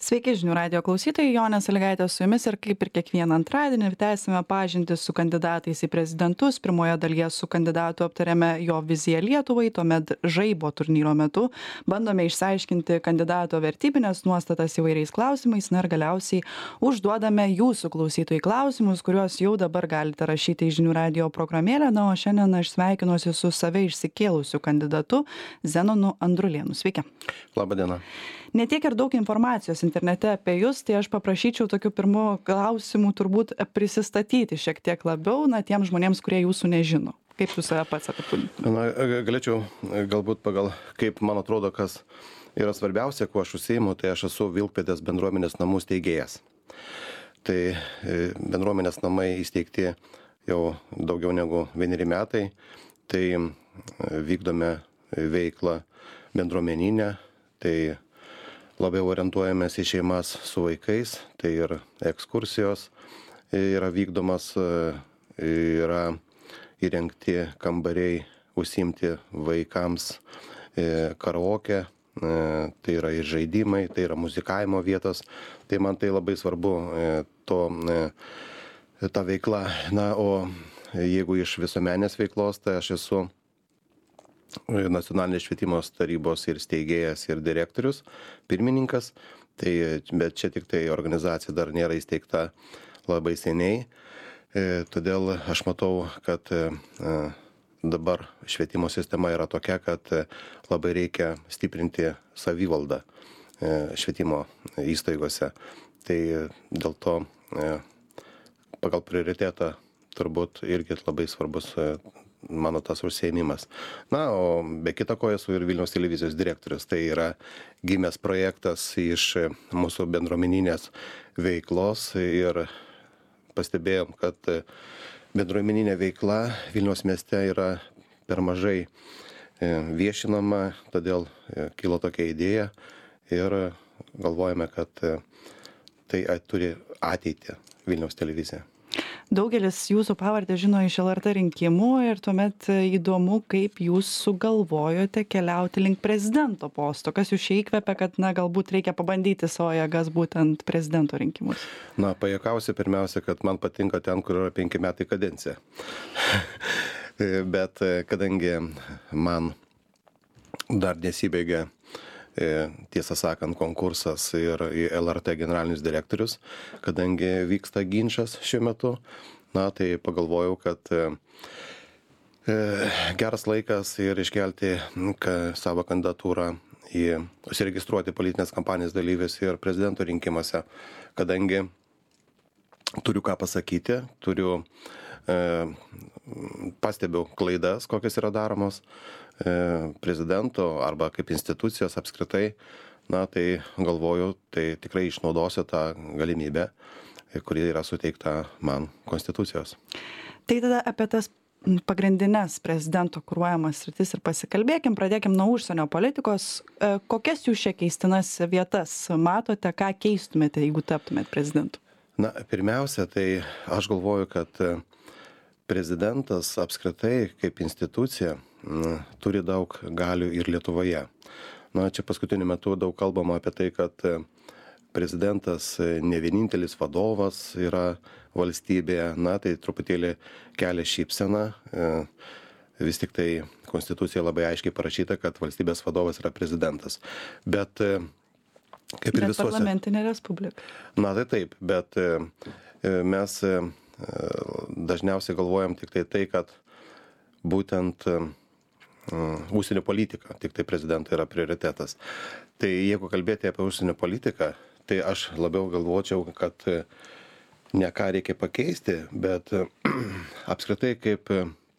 Sveiki žinių radijo klausytojai, Jonė Sąlygaitė su jumis ir kaip ir kiekvieną antradienį tęsime pažintį su kandidatais į prezidentus. Pirmoje dalyje su kandidatu aptarėme jo viziją Lietuvai, tuomet žaibo turnyro metu bandome išsiaiškinti kandidato vertybinės nuostatas įvairiais klausimais, na ir galiausiai užduodame jūsų klausytojai klausimus, kuriuos jau dabar galite rašyti į žinių radijo programėlę. Na, o šiandien aš sveikinuosi su save išsikėlusiu kandidatu Zenonu Andrulėnu. Sveiki. Labadiena. Ne tiek ir daug informacijos internete apie jūs, tai aš paprašyčiau tokių pirmų klausimų turbūt prisistatyti šiek tiek labiau, tiems žmonėms, kurie jūsų nežino. Kaip jūs save pats apibūdintumėte? Na, galėčiau galbūt pagal, kaip man atrodo, kas yra svarbiausia, kuo aš užsiimu, tai aš esu Vilkpėdės bendruomenės namų steigėjas. Tai bendruomenės namai įsteigti jau daugiau negu 1 metai, tai vykdome veiklą bendruomeninę, tai labiau orientuojamės į šeimas su vaikais, tai ir ekskursijos yra vykdomas, yra įrengti kambariai užsiimti vaikams, karaoke, tai yra ir žaidimai, tai yra muzikavimo vietos, tai man tai labai svarbu ta veikla. Na, o jeigu iš visuomenės veiklos, tai aš esu Nacionalinės švietimo tarybos ir steigėjas ir direktorius, pirmininkas, bet čia tik tai organizacija dar nėra įsteigta labai seniai, todėl aš matau, kad dabar švietimo sistema yra tokia, kad labai reikia stiprinti savivaldą švietimo įstaigose. Tai dėl to pagal prioritetą turbūt irgi labai svarbus mano tas užsiėmimas. Na, o be kita ko esu ir Vilniaus televizijos direktorius. Tai yra gimęs projektas iš mūsų bendruomeninės veiklos ir pastebėjom, kad bendruomeninė veikla Vilniaus mieste yra per mažai viešinama, todėl kilo tokia idėja ir galvojame, kad tai turi ateitį Vilniaus televizija. Daugelis jūsų pavardę žino iš LRT rinkimų ir tuomet įdomu, kaip jūs sugalvojote keliauti link prezidento posto. Kas jūs čia įkvepia, kad galbūt reikia pabandyti savo jėgas būtent prezidento rinkimus? Na, pajuokausiu pirmiausia, kad man patinka ten, kur yra 5 metai kadencija. Bet kadangi man dar nesibaigia, tiesą sakant, konkursas ir į LRT generalinius direktorius, kadangi vyksta ginčas šiuo metu, na, tai pagalvojau, kad geras laikas ir iškelti savo kandidatūrą užsiregistruoti politinės kampanijos dalyvis ir prezidento rinkimuose, kadangi turiu ką pasakyti, pastebiu klaidas, kokios yra daromos prezidento arba kaip institucijos apskritai, na, tai galvoju, tai tikrai išnaudosiu tą galimybę, kuri yra suteikta man konstitucijos. Tai tada apie tas pagrindinės prezidento kuruojamas sritis ir pasikalbėkim, pradėkim nuo užsienio politikos. Kokias jūs čia keistinas vietas matote, ką keistumėte, jeigu taptumėt prezidentu? Na, pirmiausia, tai aš galvoju, kad prezidentas apskritai kaip institucija turi daug galių ir Lietuvoje. Na, čia paskutiniu metu daug kalbama apie tai, kad prezidentas ne vienintelis vadovas yra valstybėje, na, tai truputėlį kelia šypseną. Vis tik tai konstitucija labai aiškiai parašyta, kad valstybės vadovas yra prezidentas. Bet kaip ir visuose... parlamentinė respublika. Na, tai taip, bet mes dažniausiai galvojam tik tai, kad būtent užsienio politika, tik tai prezidentui yra prioritetas. Tai jeigu kalbėti apie užsienio politiką, tai aš labiau galvočiau, kad ne ką reikia pakeisti, bet apskritai kaip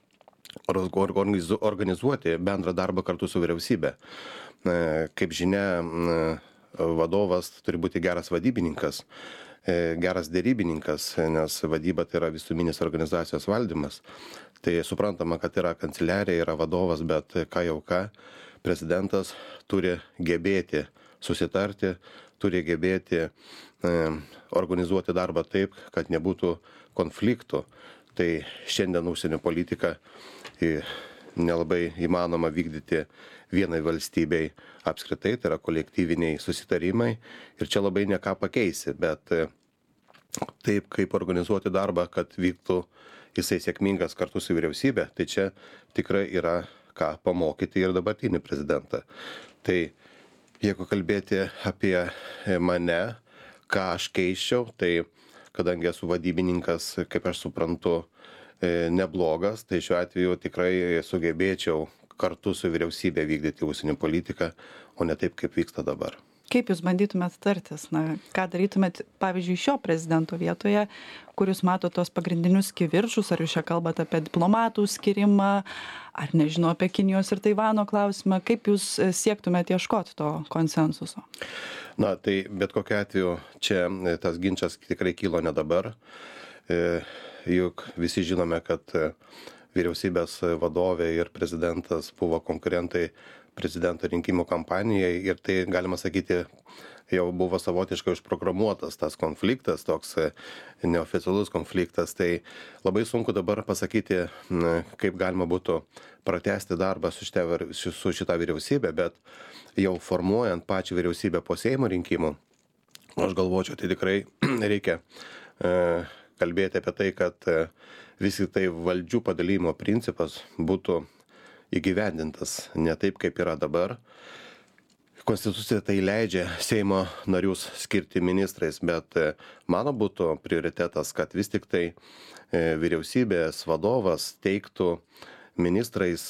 organizuoti bendrą darbą kartu su vyriausybė. Kaip žinia, vadovas turi būti geras vadybininkas, geras derybininkas, nes vadyba tai yra visuminis organizacijos valdymas. Tai suprantama, kad yra kanceliarija, yra vadovas, bet ką, prezidentas turi gebėti susitarti, turi gebėti organizuoti darbą taip, kad nebūtų konfliktų. Tai šiandien užsienio politika nelabai įmanoma vykdyti vienai valstybei apskritai, tai yra kolektyviniai susitarimai ir čia labai ne ką pakeisi, bet taip kaip organizuoti darbą, kad vyktų jisai sėkmingas kartu su vyriausybė, tai čia tikrai yra ką pamokyti ir dabartinį prezidentą. Tai jeigu kalbėti apie mane, ką aš keisčiau, tai kadangi esu vadybininkas, kaip aš suprantu, neblogas, tai šiuo atveju tikrai sugebėčiau kartu su vyriausybė vykdyti užsienio politiką, o ne taip, kaip vyksta dabar. Kaip jūs bandytumėt tartis? Na, ką darytumėt, pavyzdžiui, šio prezidento vietoje, kur jūs mato tos pagrindinius kivirčus, ar jūs čia kalbate apie diplomatų skirimą, ar nežinau, apie Kinijos ir Taivano klausimą, kaip jūs siektumėt ieškoti to konsensuso? Na, tai bet kokiu atveju čia tas ginčas tikrai kilo ne dabar. Juk visi žinome, kad vyriausybės vadovė ir prezidentas buvo konkurentai prezidento rinkimų kampanijai ir tai, galima sakyti, jau buvo savotiškai užprogramuotas tas konfliktas, toks neoficialus konfliktas. Tai labai sunku dabar pasakyti, kaip galima būtų pratęsti darbą su šita vyriausybė, bet jau formuojant pačią vyriausybę po Seimo rinkimų, aš galvočiau, tai tikrai reikia kalbėti apie tai, kad vis tik tai valdžių padalymo principas būtų įgyvendintas ne taip, kaip yra dabar. Konstitucija tai leidžia Seimo narius skirti ministrais, bet mano būtų prioritetas, kad vis tik tai vyriausybės vadovas teiktų ministrais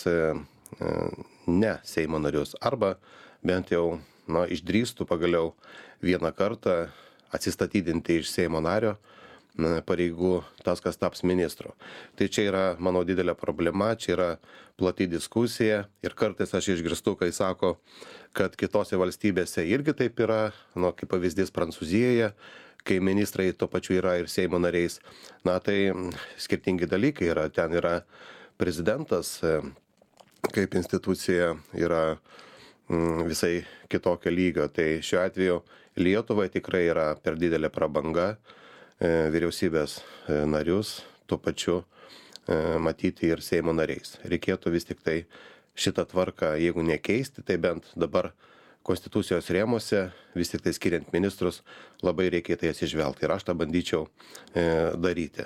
ne Seimo narius, arba bent jau išdrįstų pagaliau vieną kartą atsistatydinti iš Seimo nario pareigų tas, kas taps ministru. Tai čia yra mano didelė problema, čia yra plati diskusija ir kartais aš išgirstu, kai sako, kad kitose valstybėse irgi taip yra, kaip pavyzdys Prancūzijoje, kai ministrai tuo pačiu yra ir Seimo nariais. Na, tai skirtingi dalykai yra, ten yra prezidentas kaip institucija yra visai kitokio lygio. Tai šiuo atveju Lietuvai tikrai yra per didelė prabanga vyriausybės narius, tuo pačiu matyti ir Seimo nariais. Reikėtų vis tik tai šitą tvarką, jeigu nekeisti, tai bent dabar konstitucijos rėmuose, vis tik tai skiriant ministrus, labai reikia tai atsižvelgti ir aš tą bandyčiau daryti.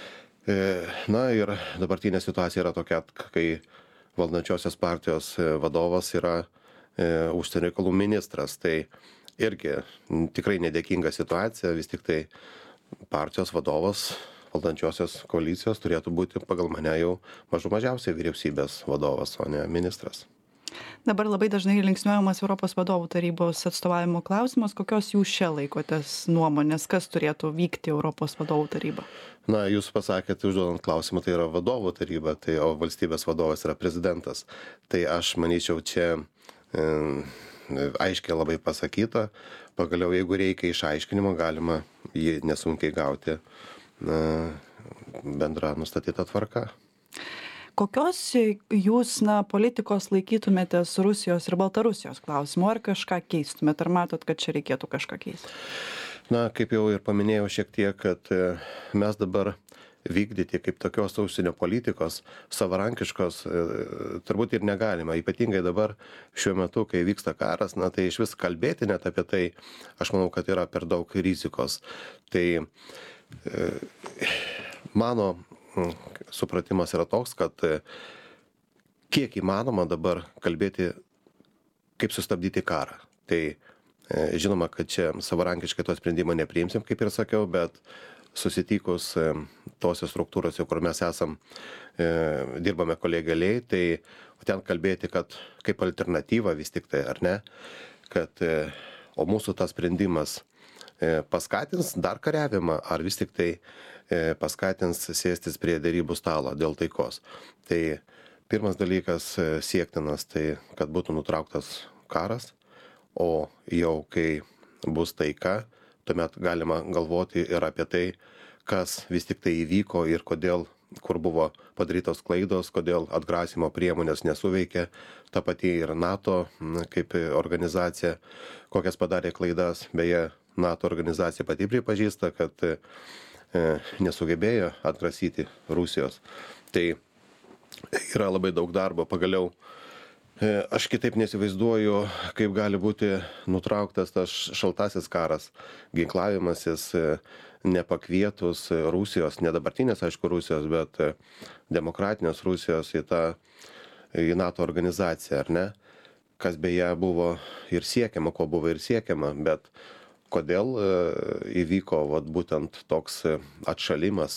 Na ir dabartinė situacija yra tokia, kai valdančiosios partijos vadovas yra užsienio reikalų ministras, tai irgi tikrai nedėkinga situacija, vis tik tai partijos vadovas valdančiosios koalicijos turėtų būti pagal mane jau mažiausiai vyriausybės vadovas, o ne ministras. Dabar labai dažnai linksniuojamas Europos vadovų tarybos atstovavimo klausimas. Kokios jūs čia laikotės nuomonės, kas turėtų vykti Europos vadovų taryba? Na, jūs pasakėte, užduodant klausimą, tai yra vadovų taryba, tai o valstybės vadovas yra prezidentas. Tai aš manyčiau, čia aiškiai labai pasakyta. Pagaliau, jeigu reikia išaiškinimo, galima jį nesunkiai gauti bendra nustatyta tvarka. Kokios jūs politikos laikytumėtės Rusijos ir Baltarusijos klausimu, ar kažką keistumėt, ar matot, kad čia reikėtų kažką keisti? Na, kaip jau ir paminėjau šiek tiek, kad mes dabar vykdyti kaip tokios užsienio politikos savarankiškos turbūt ir negalima. Ypatingai dabar šiuo metu, kai vyksta karas, na tai iš vis kalbėti net apie tai, aš manau, kad yra per daug rizikos. Tai mano supratimas yra toks, kad kiek įmanoma dabar kalbėti, kaip sustabdyti karą. Tai žinoma, kad čia savarankiškai to sprendimo nepriimsim, kaip ir sakiau, bet susitikus tose struktūrose, kur mes esam, dirbame kolegialiai, tai ten kalbėti, kad kaip alternatyva vis tik tai, ar ne, kad o mūsų tas sprendimas paskatins dar kariavimą, ar vis tik tai paskatins sėstis prie derybų stalo dėl taikos. Tai pirmas dalykas siektinas, tai kad būtų nutrauktas karas, o jau kai bus taika, tuomet galima galvoti ir apie tai, kas vis tik tai įvyko ir kodėl, kur buvo padarytos klaidos, kodėl atgrasimo priemonės nesuveikė, ta pati ir NATO kaip organizacija, kokias padarė klaidas. Beje, NATO organizacija pati pripažįsta, kad nesugebėjo atgrasyti Rusijos. Tai yra labai daug darbo. Pagaliau Aš kitaip nesivaizduoju, kaip gali būti nutrauktas tas šaltasis karas, ginklavimasis nepakvietus Rusijos, ne dabartinės, aišku, Rusijos, bet demokratinės Rusijos į NATO organizaciją, ar ne? Kas beje buvo ir siekiama, ko buvo ir siekiama, bet kodėl įvyko būtent toks atšalimas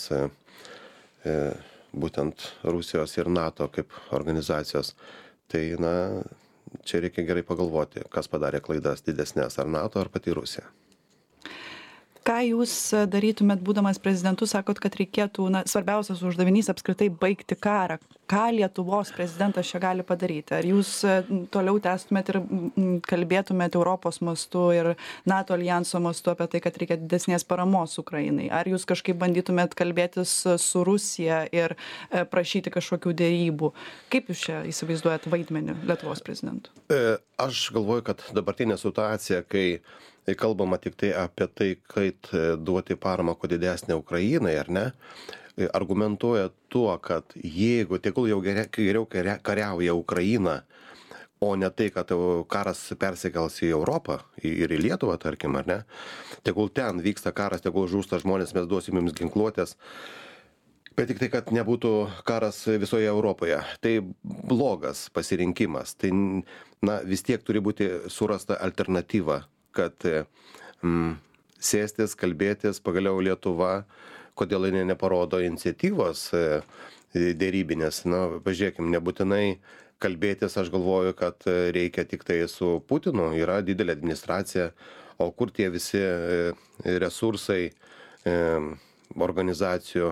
būtent Rusijos ir NATO kaip organizacijos. Tai, čia reikia gerai pagalvoti, kas padarė klaidas didesnės, ar NATO, ar pati Rusija. Ką jūs darytumėt, būdamas prezidentu, sakot, kad reikėtų, svarbiausias uždavinys apskritai baigti karą. Ką Lietuvos prezidentas čia gali padaryti? Ar jūs toliau tęstumėt ir kalbėtumėt Europos mastu ir NATO aljanso mastu apie tai, kad reikia didesnės paramos Ukrainai? Ar jūs kažkaip bandytumėt kalbėtis su Rusija ir prašyti kažkokių dėrybų? Kaip jūs čia įsivaizduojat vaidmenį Lietuvos prezidentų? Aš galvoju, kad dabartinė situacija, kai kalbama tik tai apie tai, kaip duoti paramą kuo didesnę Ukrainai, ar ne, argumentuoja tuo, kad jeigu tegul jau geriau kariauja Ukraina, o ne tai, kad karas persikels į Europą ir į Lietuvą, tarkim, ar ne, tegul ten vyksta karas, tegul žūsta žmonės, mes duosim jums ginkluotės, bet tik tai, kad nebūtų karas visoje Europoje. Tai blogas pasirinkimas. Tai vis tiek turi būti surasta alternatyva, kad sėstis, kalbėtis, pagaliau Lietuva, kodėl jinai neparodo iniciatyvos dėrybinės. Pažiūrėkim, nebūtinai kalbėtis, aš galvoju, kad reikia tik tai su Putinu, yra didelė administracija, o kur tie visi resursai organizacijų,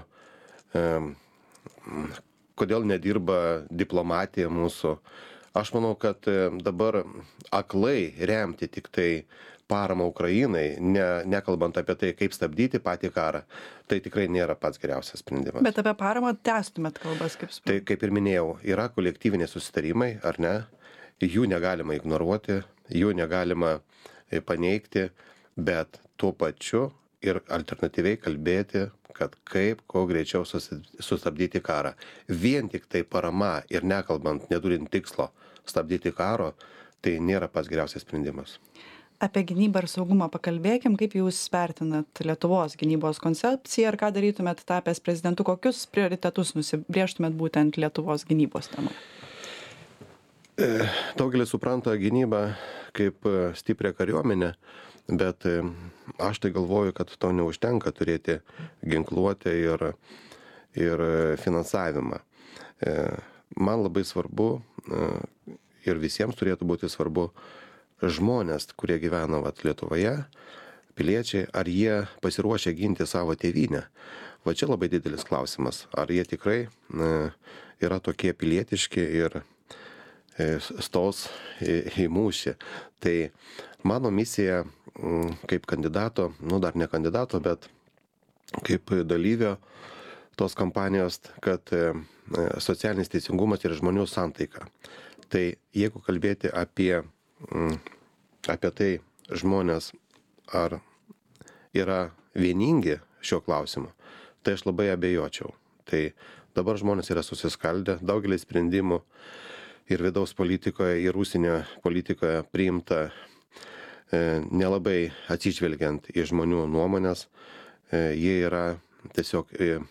kodėl nedirba diplomatija mūsų. Aš manau, kad dabar aklai remti tik tai paramą Ukrainai, nekalbant apie tai, kaip stabdyti patį karą, tai tikrai nėra pats geriausias sprendimas. Bet apie paramą tęstumėt kalbas, kaip suprantu. Tai kaip ir minėjau, yra kolektyviniai susitarimai, ar ne? Jų negalima ignoruoti, jų negalima paneigti, bet tuo pačiu ir alternatyviai kalbėti, kad kaip kuo greičiau sustabdyti karą. Vien tik tai parama ir nekalbant, neturint tikslo stabdyti karo, tai nėra pats geriausias sprendimas. Apie gynybą ir saugumą pakalbėkim, kaip jūs vertinat Lietuvos gynybos koncepciją ir ką darytumėt tapęs prezidentu, kokius prioritetus nusibrėžtumėt būtent Lietuvos gynybos temai? Daugelis supranta gynybą kaip stiprią kariuomenę, bet aš tai galvoju, kad to neužtenka turėti ginkluotę ir finansavimą. Man labai svarbu ir visiems turėtų būti svarbu žmonės, kurie gyvena Lietuvoje, piliečiai, ar jie pasiruošę ginti savo tėvynę. Čia labai didelis klausimas. Ar jie tikrai yra tokie pilietiški ir stos į mūšį. Tai mano misija kaip kandidato, dar ne kandidato, bet kaip dalyvio tos kampanijos, kad socialinis teisingumas ir žmonių santaika. Tai jeigu kalbėti apie tai žmonės, ar yra vieningi šio klausimu, tai aš labai abejočiau. Tai dabar žmonės yra susiskaldę, daugelį sprendimų ir vidaus politikoje, ir užsienio politikoje priimta nelabai atsižvelgiant į žmonių nuomonės. Jie yra tiesiog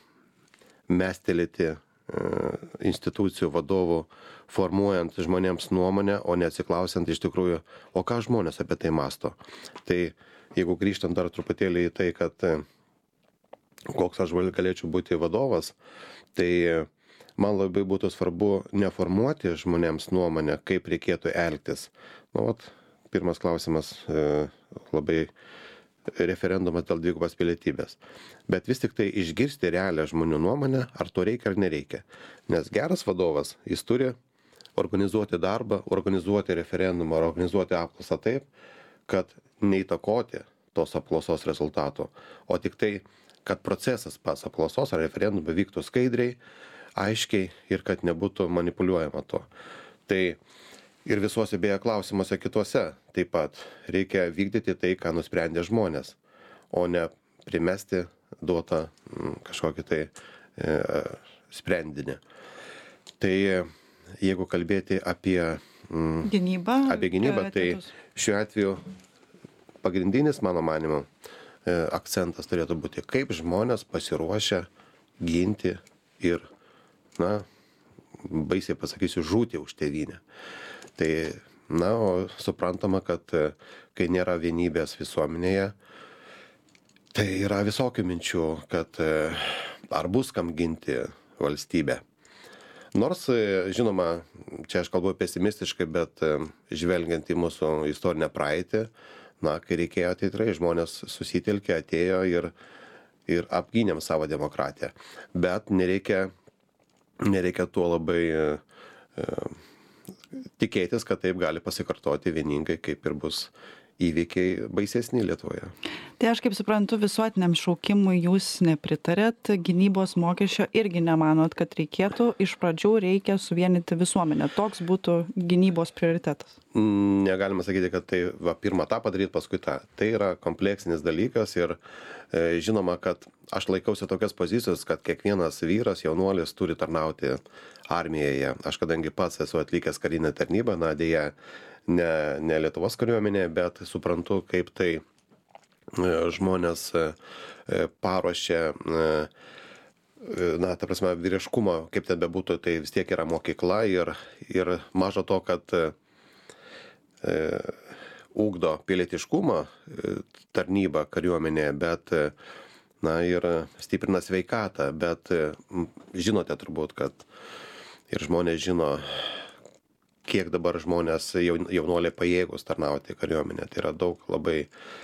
mestelėti institucijų vadovų, formuojant žmonėms nuomonę, o neatsiklausiant iš tikrųjų, o ką žmonės apie tai masto. Tai jeigu grįžtant dar truputėlį į tai, kad koks aš galėčiau būti vadovas, tai man labai būtų svarbu neformuoti žmonėms nuomonę, kaip reikėtų elgtis. Pirmas klausimas labai referendumas dėl dvigubos pilietybės. Bet vis tik tai išgirsti realią žmonių nuomonę, ar to reikia ar nereikia. Nes geras vadovas, jis turi organizuoti darbą, organizuoti referendumą, organizuoti apklausą taip, kad neįtakoti tos apklausos rezultatų, o tik tai, kad procesas pas apklausos ar referendumą vyktų skaidriai, aiškiai ir kad nebūtų manipuliuojama to. Tai ir visuose beje klausimuose kituose taip pat reikia vykdyti tai, ką nusprendė žmonės, o ne primesti duotą kažkokį tai sprendinį. Tai jeigu kalbėti apie gynybą. Apie gynybą, tai šiuo atveju pagrindinis, mano manimu, akcentas turėtų būti, kaip žmonės pasiruošia ginti ir, baisiai pasakysiu, žūti už tėvynę. Tai, o suprantama, kad kai nėra vienybės visuomenėje, tai yra visokių minčių, kad ar bus kam ginti valstybę. Nors, žinoma, čia aš kalbu pesimistiškai, bet žvelgiant į mūsų istorinę praeitį, kai reikėjo, tai tikrai žmonės susitelkė, atėjo ir apgynėm savo demokratiją. Bet nereikia tuo labai tikėtis, kad taip gali pasikartoti vieningai, kaip ir bus įvykiai baisesni Lietuvoje. Tai aš kaip suprantu, visuotiniam šaukimui jūs nepritarėt, gynybos mokesčio irgi nemanot, kad reikėtų, iš pradžių reikia suvienyti visuomenę. Toks būtų gynybos prioritetas. Negalima sakyti, kad tai pirmą tą padaryti, paskui tą. Tai yra kompleksinis dalykas ir žinoma, kad aš laikausi tokios pozicijos, kad kiekvienas vyras, jaunuolis turi tarnauti armijoje. Aš kadangi pats esu atlikęs karinę tarnybą, dėja, ne Lietuvos kariuomenė, bet suprantu, kaip tai žmonės paruošia, ta prasme, vyriškumo, kaip ten bebūtų, tai vis tiek yra mokykla ir maža to, kad ugdo pilietiškumą tarnybą kariuomenėje, bet ir stiprina sveikatą, bet žinote turbūt, kad ir žmonės žino, kiek dabar žmonės jaunuoliai pajėgus tarnauti kariuomenę. Tai yra daug labai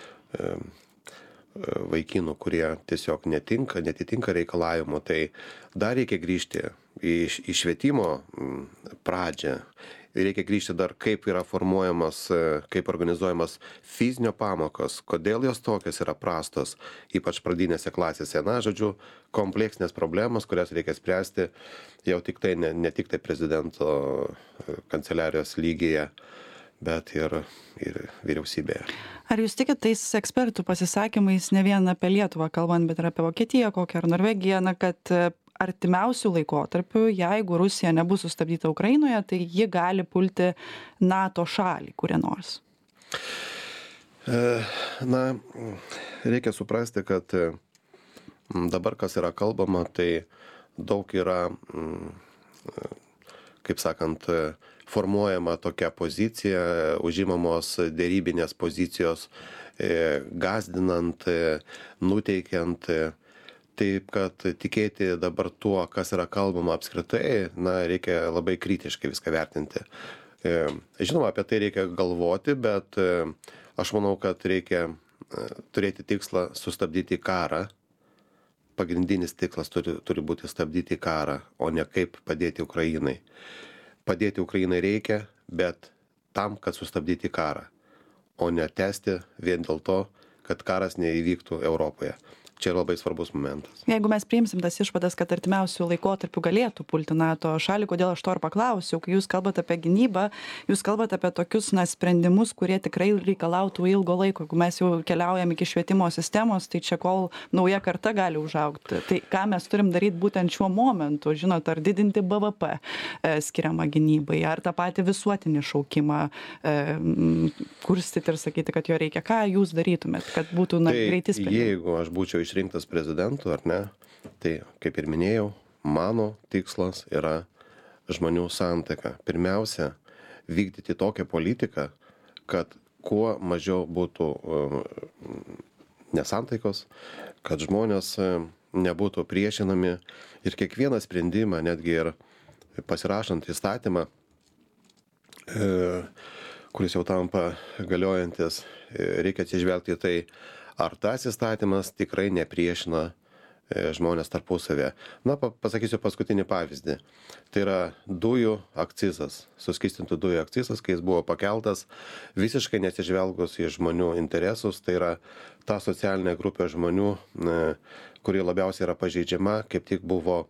vaikinų, kurie tiesiog netitinka reikalavimų. Tai dar reikia grįžti į švietimo pradžią. Reikia grįžti dar, kaip yra formuojamas, kaip organizuojamas fizinio pamokos, kodėl jos tokios yra prastos, ypač pradinėse klasėse. Žodžiu, kompleksinės problemos, kurias reikia spręsti jau tik tai, ne tik tai prezidento kanceliarijos lygyje, bet ir vyriausybėje. Ar jūs tikit tais ekspertų pasisakymais, ne vien apie Lietuvą kalbant, bet ir apie Vokietiją, kokią ar Norvegiją, kad artimiausių laikotarpių, jeigu Rusija nebus sustabdyta Ukrainoje, tai ji gali pulti NATO šalį, kurią nors? Reikia suprasti, kad dabar kas yra kalbama, tai daug yra, kaip sakant, formuojama tokia pozicija, užimamos dėrybinės pozicijos, gąsdinant, nuteikiant. Taip, kad tikėti dabar tuo, kas yra kalbama apskritai, reikia labai kritiškai viską vertinti. Žinoma, apie tai reikia galvoti, bet aš manau, kad reikia turėti tikslą sustabdyti karą. Pagrindinis tikslas turi būti stabdyti karą, o ne kaip padėti Ukrainai. Padėti Ukrainai reikia, bet tam, kad sustabdyti karą, o ne tęsti vien dėl to, kad karas neįvyktų Europoje. Čia labai svarbus momentas. Jeigu mes priimsim tas išvadas, kad artimiausių laikotarpių galėtų pulti NATO šalį, kodėl aš to ir paklausiau, kai jūs kalbate apie gynybą, jūs kalbate apie tokius sprendimus, kurie tikrai reikalautų ilgo laiko. Jeigu mes jau keliaujam iki švietimo sistemos, tai čia kol nauja karta gali užaugti. Tai ką mes turim daryti būtent šiuo momentu, žinot, ar didinti BVP skiriamą gynybai, ar tą patį visuotinį šaukimą kurstyti ir sakyti, kad jo reikia. Ką jūs darytumėt, kad būtų greiti sprendimai? Jeigu aš būčiau išrinktas prezidentu, ar ne, tai, kaip ir minėjau, mano tikslas yra žmonių santaika. Pirmiausia, vykdyti tokią politiką, kad kuo mažiau būtų nesantaikos, kad žmonės nebūtų priešinami ir kiekvieną sprendimą, netgi ir pasirašant įstatymą, kuris jau tampa galiojantis, reikia atsižvelgti į tai, ar tas įstatymas tikrai nepriešina žmonės tarpusavėje. Pasakysiu paskutinį pavyzdį. Tai yra dujų akcizas, suskystintų dujų akcizas, kai jis buvo pakeltas, visiškai nesižvelgus į žmonių interesus. Tai yra ta socialinė grupė žmonių, kuri labiausiai yra pažeidžiama, kaip tik buvo,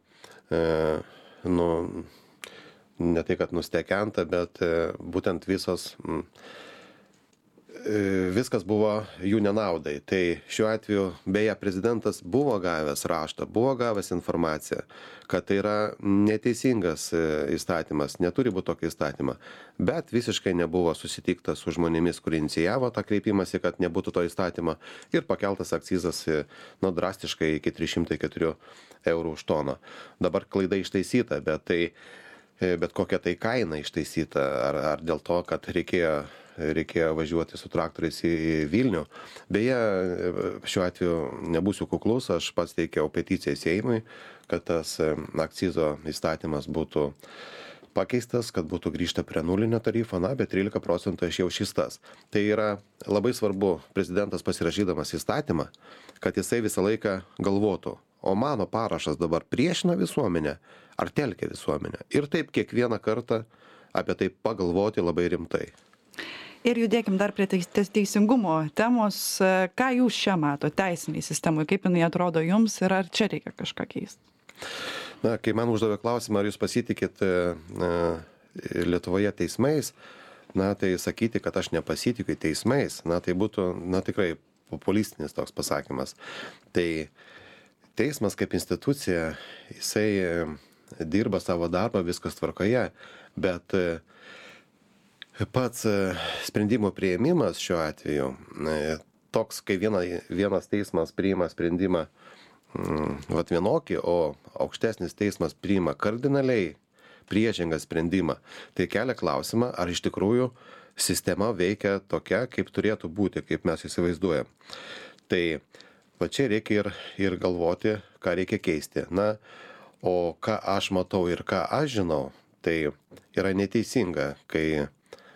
ne tai kad nustekenta, bet būtent visos viskas buvo jų nenaudai. Tai šiuo atveju, beje, prezidentas buvo gavęs raštą, buvo gavęs informaciją, kad tai yra neteisingas įstatymas, neturi būti tokio įstatymą, bet visiškai nebuvo susitikta su žmonėmis, kurie inicijavo tą kreipimąsi, kad nebūtų to įstatymo ir pakeltas akcizas drastiškai iki 304 eurų už toną. Dabar klaida ištaisyta, bet kokia tai kaina ištaisyta, ar dėl to, kad reikėjo važiuoti su traktoriais į Vilnių. Beje, šiuo atveju nebūsiu kuklus, aš pats teikiau peticiją Seimui, kad tas akcizo įstatymas būtų pakeistas, kad būtų grįžta prie nulinio tarifo, bet 13% aš jau šis tas. Tai yra labai svarbu, prezidentas pasirašydamas įstatymą, kad jisai visą laiką galvotų, o mano parašas dabar priešina visuomenę, ar telkia visuomenę. Ir taip kiekvieną kartą apie tai pagalvoti labai rimtai. Ir judėkim dar prie teisingumo temos. Ką jūs čia mato teisiniai sistemai, kaip jinai atrodo jums ir ar čia reikia kažką keisti? Kai man uždavė klausimą, ar jūs pasitikit Lietuvoje teismais, tai sakyti, kad aš nepasitikiu teismais, tai būtų, tikrai populistinis toks pasakymas. Tai teismas kaip institucija, jisai dirba savo darbą, viskas tvarkoje, bet pats sprendimo priėmimas šiuo atveju, toks, kai vienas teismas priima sprendimą vienokį, o aukštesnis teismas priima kardinaliai priešingą sprendimą, tai kelia klausimą, ar iš tikrųjų sistema veikia tokia, kaip turėtų būti, kaip mes įsivaizduojam. Tai čia reikia ir galvoti, ką reikia keisti. O ką aš matau ir ką aš žinau, tai yra neteisinga, kai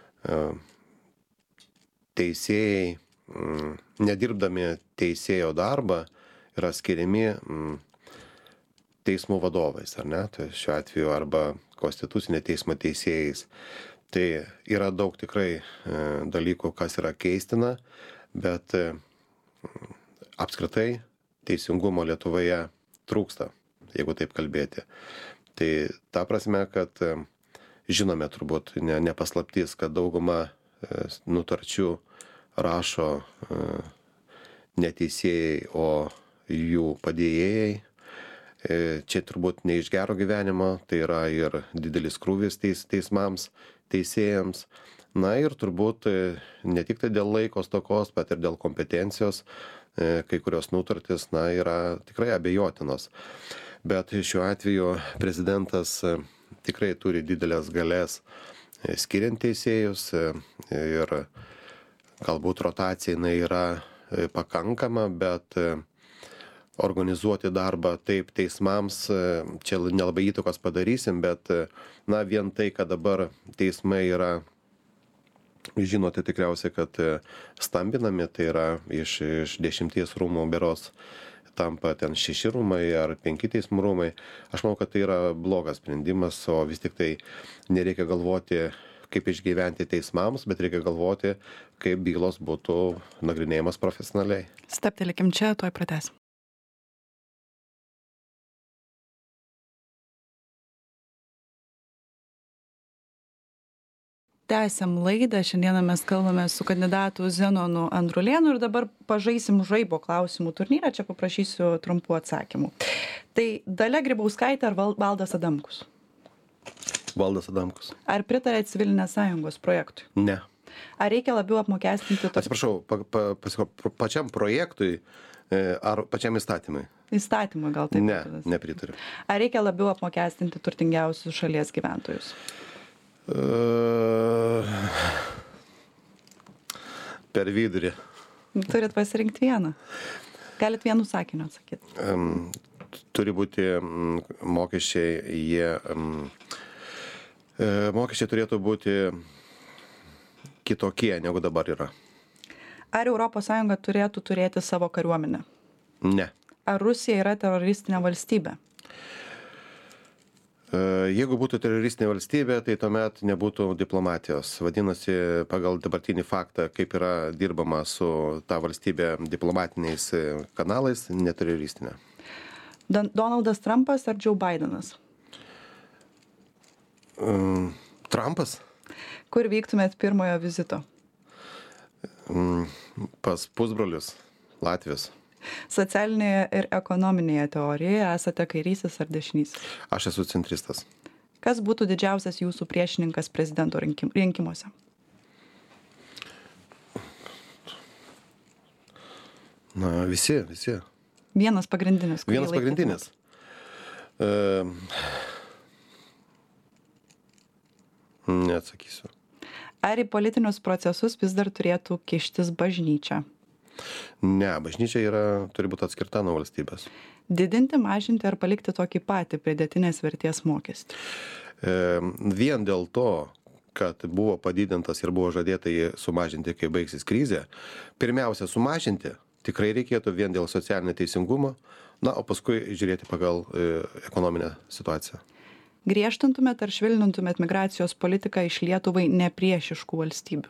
teisėjai, nedirbdami teisėjo darbą, yra skiriami teismų vadovais, ar ne? Tai šiuo atveju arba konstitucinio teismo teisėjais. Tai yra daug tikrai dalykų, kas yra keistina, bet apskritai teisingumo Lietuvoje trūksta, jeigu taip kalbėti. Tai ta prasme, kad žinome turbūt, ne paslaptis, kad dauguma nutarčių rašo ne teisėjai, o jų padėjėjai. Čia turbūt ne iš gero gyvenimo, tai yra ir didelis krūvis teismams, teisėjams. Ir turbūt ne tik tai dėl laiko stokos, bet ir dėl kompetencijos, kai kurios nutartis, yra tikrai abejotinos. Bet šiuo atveju prezidentas tikrai turi didelės galės skiriant teisėjus ir galbūt rotacija yra pakankama, bet organizuoti darbą taip teismams, čia nelabai įtakos padarysim, bet vien tai, kad dabar teismai yra, žinote tikriausiai, kad stambinami, tai yra iš 10 rūmų beros tampa ten 6 rūmai ar 5 teismų rūmai. Aš manau, kad tai yra blogas sprendimas, o vis tik tai nereikia galvoti, kaip išgyventi teismams, bet reikia galvoti, kaip bylos būtų nagrinėjimas profesionaliai. Stabtelėkim čia, tuoj pratęsim. Tęsiam laidą. Šiandieną mes kalbame su kandidatu Zenonu Andrulėnu ir dabar pažaisim žaibo klausimų turnyrą. Čia paprašysiu trumpų atsakymų. Tai Dalia Grybauskaitė ar Valdas Adamkus? Valdas Adamkus. Ar pritarėt civilinės sąjungos projektui? Ne. Ar reikia labiau apmokestinti... Atsiprašau, pačiam projektui ar pačiam įstatymui? Įstatymui gal taip? Ne, nepritariu. Ar reikia labiau apmokestinti turtingiausius šalies gyventojus? Per vidurį. Turit pasirinkti vieną. Galit vienu sakiniu atsakyti. Turi būti mokesčiai, mokesčiai turėtų būti kitokie, negu dabar yra. Ar ES turėtų turėti savo kariuomenę? Ne. Ar Rusija yra teroristinė valstybė? Jeigu būtų teroristinė valstybė, tai tuomet nebūtų diplomatijos. Vadinasi, pagal dabartinį faktą, kaip yra dirbama su ta valstybė diplomatiniais kanalais, neteroristinė. Donaldas Trumpas ar Joe Bidenas? Trumpas. Kur vyktumėt pirmojo vizito? Pas pusbrolius Latvijos. Socialinėje ir ekonominėje teorijoje esate kairysis ar dešinysis? Aš esu centristas. Kas būtų didžiausias jūsų priešininkas prezidento rinkimuose? Na, visi. Vienas pagrindinis. kurį Vienas pagrindinis. Neatsakysiu. Ar į politinius procesus vis dar turėtų kištis bažnyčia? Ne, bažnyčia turi būti atskirta nuo valstybės. Didinti, mažinti ar palikti tokį patį pridėtinės vertės mokestį? Vien dėl to, kad buvo padidintas ir buvo žadėta jį sumažinti, kai baigsis krizė, pirmiausia sumažinti tikrai reikėtų vien dėl socialinio teisingumo, na, o paskui žiūrėti pagal ekonominę situaciją. Griežtintumėt ar švelnintumėt migracijos politiką iš Lietuvai nepriešiškų valstybių?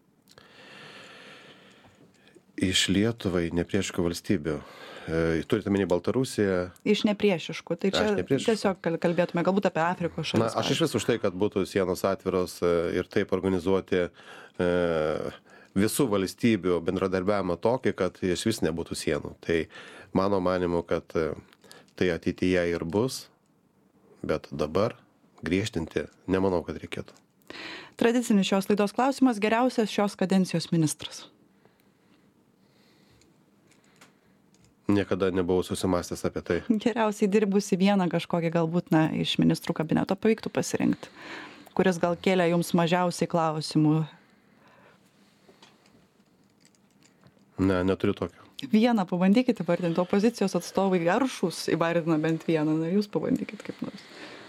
Iš Lietuvai nepriešiškų valstybių. Turite minį Baltarusiją? Iš nepriešiškų. Tai čia tiesiog kalbėtume galbūt apie Afrikos šalis. Na, aš iš vis už tai, kad būtų sienos atviros ir taip organizuoti visų valstybių bendradarbiavimą tokį, kad iš vis nebūtų sienų. Tai mano manimu, kad tai ateityje ir bus, bet dabar griežtinti nemanau, kad reikėtų. Tradicinis šios laidos klausimas: geriausias šios kadencijos ministras? Niekada nebuvau susimąstęs apie tai. Geriausiai dirbusi vieną kažkokį galbūt iš ministrų kabineto pavyktų pasirinkti, kuris gal kėlė jums mažiausiai klausimų. Ne, neturiu tokio. Vieną pabandykite įvardinti, opozicijos atstovai aršūs įvardina bent vieną, jūs pabandykit kaip nors.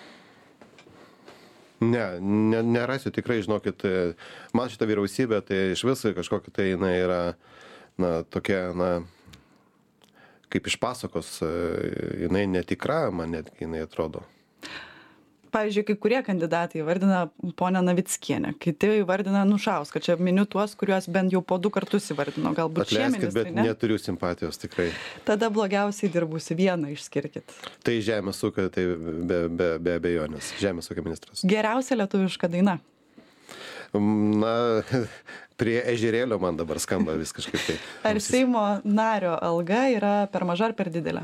Ne, nerasiu tikrai, žinokit, man šita vyriausybė, tai iš viso kažkokia tai jinai yra, tokia, kaip iš pasakos, jinai netikra, man netgi jinai atrodo. Pavyzdžiui, kai kurie kandidatai įvardina ponę Navickienę, kiti įvardina Anušauską, čia miniu tuos, kuriuos bent jau po 2 kartus įvardino, galbūt šie ministrai, bet neturiu simpatijos tikrai. Tada blogiausiai dirbusi vieną išskirkit. Tai žemės ūkio, tai be abejonės, žemės ūkio ministras. Geriausia lietuviška daina? Na, prie ežerėlio man dabar skamba vis kažkaip tai. Ar Seimo nario alga yra per maža ar per didelė?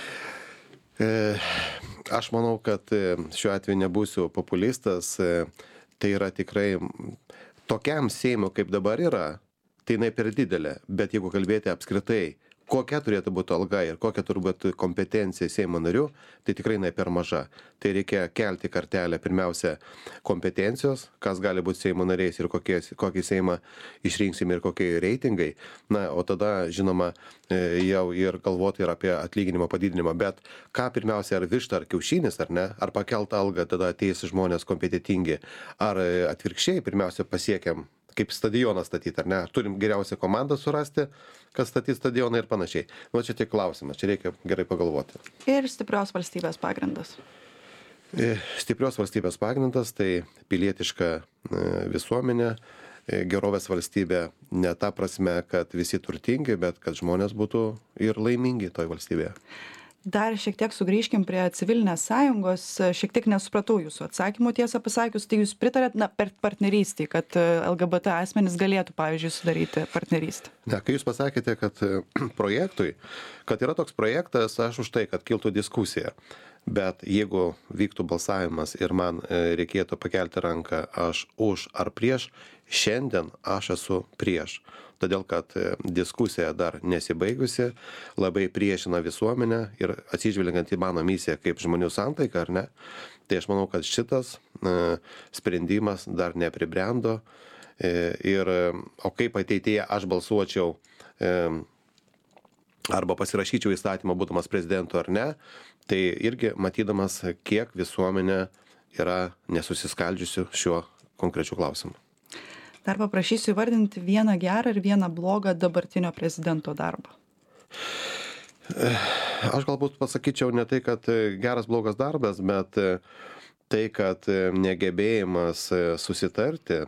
Aš manau, kad šiuo atveju nebūsiu populistas, tai yra tikrai tokiam Seimui, kaip dabar yra, tai jinai per didelė, bet jeigu kalbėti apskritai, kokia turėtų būti alga ir kokia turi būti kompetencija Seimo narių, tai tikrai jinai per maža. Tai reikia kelti kartelę pirmiausia kompetencijos, kas gali būti Seimo nariais ir kokį Seimą išrinksime ir kokie reitingai. Na, o tada, žinoma, jau ir galvoti ir apie atlyginimo padidinimą. Bet ką pirmiausia, ar višta, ar kiaušinis, ar ne? Ar pakelt algą, tada ateis žmonės kompetentingi. Ar atvirkščiai pirmiausia pasiekiam, kaip stadioną statyti, ar ne? Turim geriausią komandą surasti, kas statys stadioną ir panašiai. Nu, čia tik klausimas, čia reikia gerai pagalvoti. Ir stiprios valstybės pagrindas? Stiprios valstybės pagrindas tai pilietiška visuomenė, gerovės valstybė ne ta prasme, kad visi turtingi, bet kad žmonės būtų ir laimingi toj valstybėje. Dar šiek tiek sugrįžkim prie civilinės sąjungos. Šiek tiek nesupratau jūsų atsakymų, tiesą pasakius. Tai jūs pritarėt per partnerystį, kad LGBT asmenys galėtų, pavyzdžiui, sudaryti partnerystę? Ne, kai jūs pasakėte, kad projektui, kad yra toks projektas, aš už tai, kad kiltų diskusija. Bet jeigu vyktų balsavimas ir man reikėtų pakelti ranką, aš už ar prieš, šiandien aš esu prieš. Todėl, kad diskusija dar nesibaigusi, labai priešina visuomenę ir atsižvelgiant į mano misiją kaip žmonių santaiką, ar ne, tai aš manau, kad šitas sprendimas dar nepribrendo. O kaip ateityje aš balsuočiau arba pasirašyčiau įstatymą būdamas prezidentu ar ne, tai irgi matydamas, kiek visuomenė yra nesusiskaldžiusi šiuo konkrečiu klausimu. Dar paprašysiu įvardinti vieną gerą ir vieną blogą dabartinio prezidento darbą. Aš galbūt pasakyčiau ne tai, kad geras blogas darbas, bet tai, kad negebėjimas susitarti,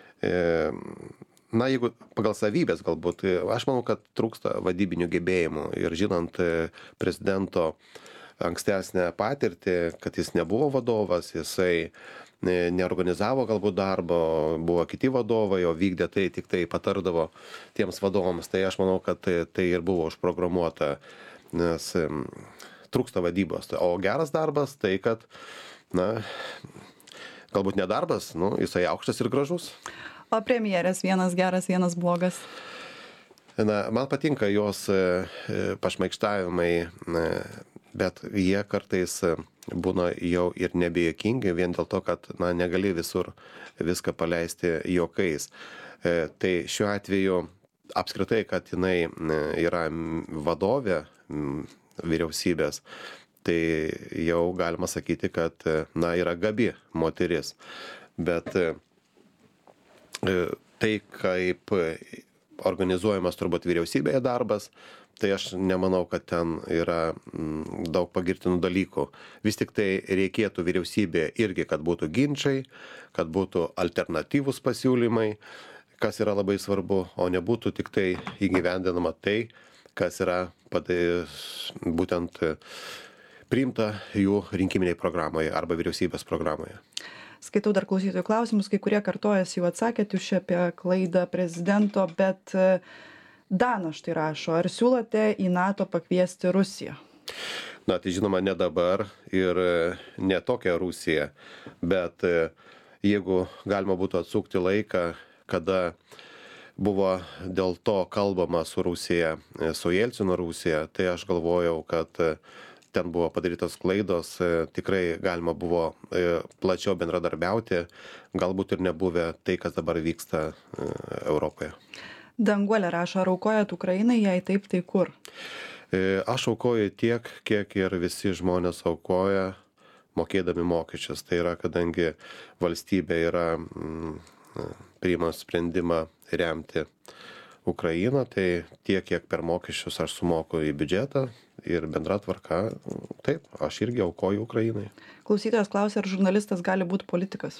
na, jeigu pagal savybės galbūt, aš manau, kad trūksta vadybinių gebėjimų ir žinant prezidento ankstesnę patirtį, kad jis nebuvo vadovas, jisai neorganizavo galbūt darbo, buvo kiti vadovai, o vykdė tai, tik tai patardavo tiems vadovams. Tai aš manau, kad tai ir buvo užprogramuota, nes trūksta vadybos. O geras darbas tai, kad, galbūt nedarbas, jisai aukštas ir gražus. O premjerės vienas geras, vienas blogas? Man patinka jos pašmaikštavimai, bet jie kartais būna jau ir nebejuokingi vien dėl to, kad negali visur viską paleisti juokais. Tai šiuo atveju apskritai, kad jinai yra vadovė vyriausybės, tai jau galima sakyti, kad yra gabi moteris. Bet tai, kaip organizuojamas turbūt vyriausybėje darbas, tai aš nemanau, kad ten yra daug pagirtinų dalykų. Vis tik tai reikėtų vyriausybėje irgi, kad būtų ginčiai, kad būtų alternatyvūs pasiūlymai, kas yra labai svarbu, o nebūtų tik tai įgyvendinama tai, kas yra būtent priimta jų rinkiminėje programoje arba vyriausybės programoje. Skaitau dar klausytojų klausimus, kai kurie kartojas jau atsakėt jūs apie klaidą prezidento, bet Danas štai rašo, ar siūlote į NATO pakviesti Rusiją? Tai žinoma, ne dabar ir ne tokia Rusija, bet jeigu galima būtų atsukti laiką, kada buvo dėl to kalbama su Rusija, su Jelcino Rusija, tai aš galvojau, kad ten buvo padarytos klaidos, tikrai galima buvo plačiau bendradarbiauti, galbūt ir nebuvę tai, kas dabar vyksta Europoje. Danguolė rašo, ar aukojat Ukrainai, jei taip, tai kur? Aš aukoju tiek, kiek ir visi žmonės aukoja, mokėdami mokesčius. Tai yra, kadangi valstybė yra priima sprendimą remti Ukrainą, tai tiek, kiek per mokesčius aš sumoku į biudžetą ir bendra tvarka, taip, aš irgi aukoju Ukrainai. Klausytojas klausia, ar žurnalistas gali būti politikas?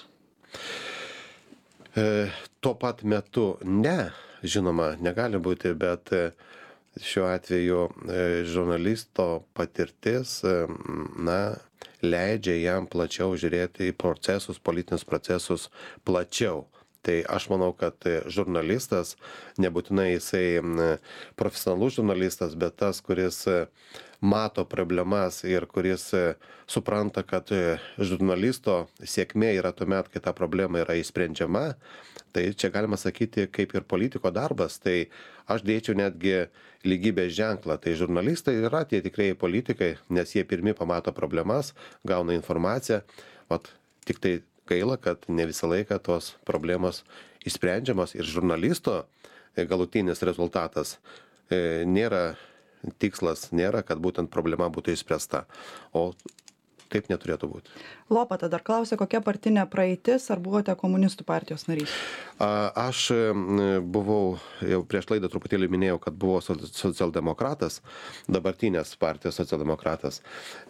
Tuo pat metu ne, žinoma, negali būti, bet šiuo atveju žurnalisto patirtis, leidžia jam plačiau žiūrėti į procesus, politinius procesus plačiau. Tai aš manau, kad žurnalistas, nebūtinai jisai profesionalus žurnalistas, bet tas, kuris mato problemas ir kuris supranta, kad žurnalisto sėkmė yra tuomet, kai ta problema yra išsprendžiama, tai čia galima sakyti kaip ir politiko darbas, tai aš dėčiau netgi lygybės ženklą. Tai žurnalistai yra tie tikrieji politikai, nes jie pirmi pamato problemas, gauna informaciją, tik tai gaila, kad ne visą laiką tos problemos išsprendžiamos ir žurnalisto galutinis rezultatas nėra tikslas, nėra, kad būtent problema būtų išspręsta, o taip neturėtų būti. Lopata dar klausė, kokia partinė praeitis, ar buvote komunistų partijos narys? Aš buvau, jau prieš laidą truputėlį minėjau, kad buvau socialdemokratas, dabartinės partijos socialdemokratas.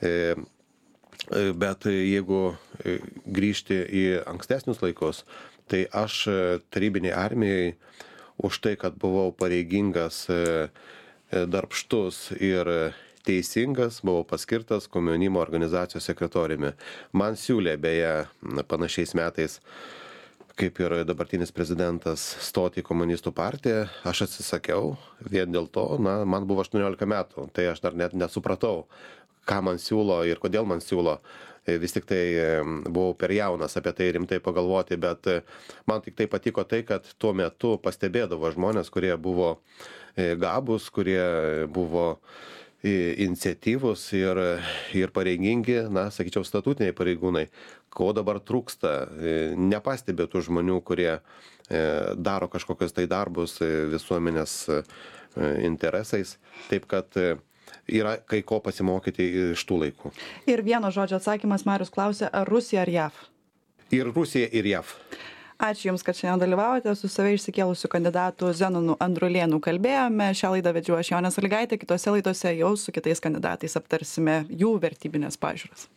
Bet jeigu grįžti į ankstesnius laikus, tai aš tarybinėje armijoje už tai, kad buvau pareigingas, darbštus ir teisingas, buvau paskirtas komjaunimo organizacijos sekretoriumi. Man siūlė beje panašiais metais, kaip ir dabartinis prezidentas, stoti į komunistų partiją. Aš atsisakiau vien dėl to, man buvo 18 metų, tai aš dar net nesupratau, ką man siūlo ir kodėl man siūlo. Vis tik tai buvau per jaunas apie tai rimtai pagalvoti, bet man tik tai patiko tai, kad tuo metu pastebėdavo žmonės, kurie buvo gabūs, kurie buvo iniciatyvūs ir pareigingi, sakyčiau, statutiniai pareigūnai. Ko dabar trūksta, nepastebė tų žmonių, kurie daro kažkokius tai darbus visuomenės interesais, taip kad yra kai ko pasimokyti iš tų laikų. Ir vieno žodžio atsakymas, Marius klausė, ar Rusija ar JAV? Ir Rusija, ir JAV. Ačiū Jums, kad šiandien dalyvavote. Su save išsikėlusiu kandidatu Zenonu Andrulėnu kalbėjome. Šią laidą vedžiau aš, Jonė Sąlygaitė. Kitose laidose jau su kitais kandidatais aptarsime jų vertybinės pažiūras.